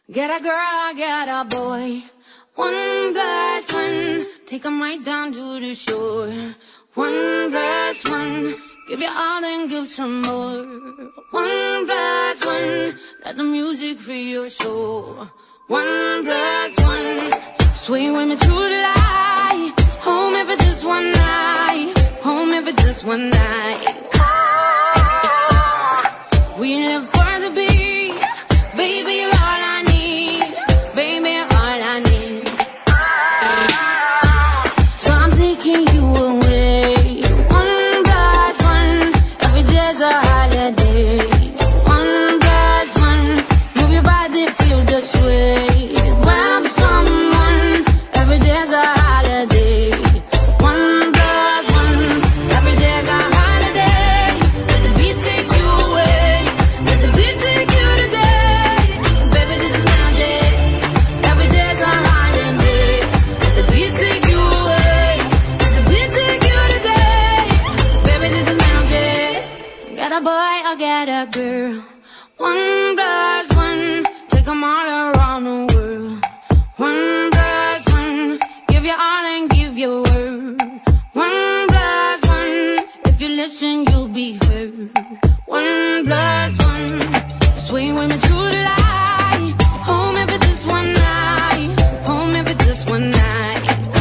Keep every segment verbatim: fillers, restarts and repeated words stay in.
Get a girl, get a boy. One plus one, take 'em right down to the shore. One plus one, give you all and give some more. One plus one, let the music free your soul. One plus one, swing with me through the light. Home if it's just one night. Home if it's just one night. We live for the beat, baby, you're all I need. Baby, you're all I need. So I'm taking you away. One plus one, every day's a holiday. One plus one, move your body, feel the sway. Grab someone, every day's a holiday. One plus one, every day's a holiday. Let the beat take you away. Let the beat take you today. Baby, this is magic. Every day's a holiday. Let the beat take you away. Let the beat take you today. Baby, this is magic. Get a boy or get a girl. One plus one, take 'em all around the world. One plus one, give you all and give your word. One plus one, if you listen, you'll be heard. One plus one, swing with me through the light. Home if it's just one night. Home if it's just one night.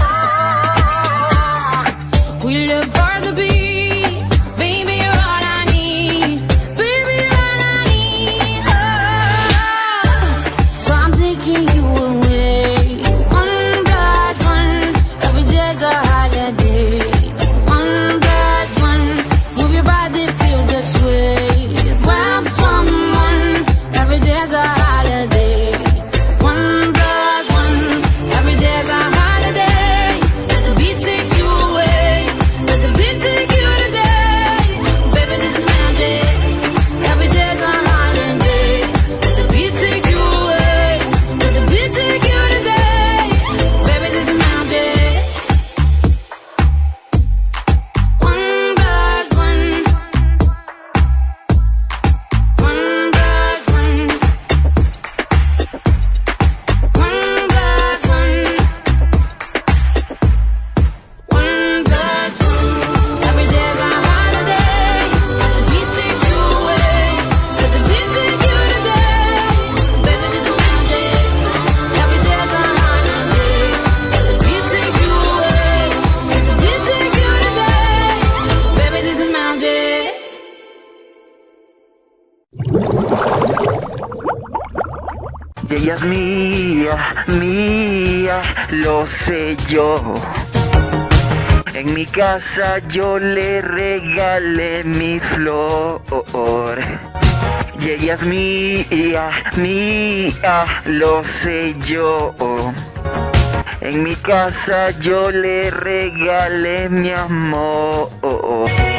We live for the beat, baby, you're all I need. Baby, you're all I need. Oh. So I'm taking you away. One plus one, every day's a holiday. One plus one, move your body, feel the sway. Grab someone, every day's a holiday. One plus one, every day's a holiday. Let the beat take you away. Let the beat take you today. Baby, this is magic. Every day's a holiday. Let the beat take you away. Let the beat take you today. Baby, this is magic. One plus one. One plus one. One plus one. One plus one. Every day's a holiday. Let the beat take you away. Let the beat take you today. Baby, this is magic. Every day's a holiday. Let the beat take you away. Let the beat take you today. Baby, this is magic. Y ella es mía, mía, lo sé yo. En mi casa yo le regalé mi flor. Y ella es mía, mía, lo sé yo. En mi casa yo le regalé mi amor.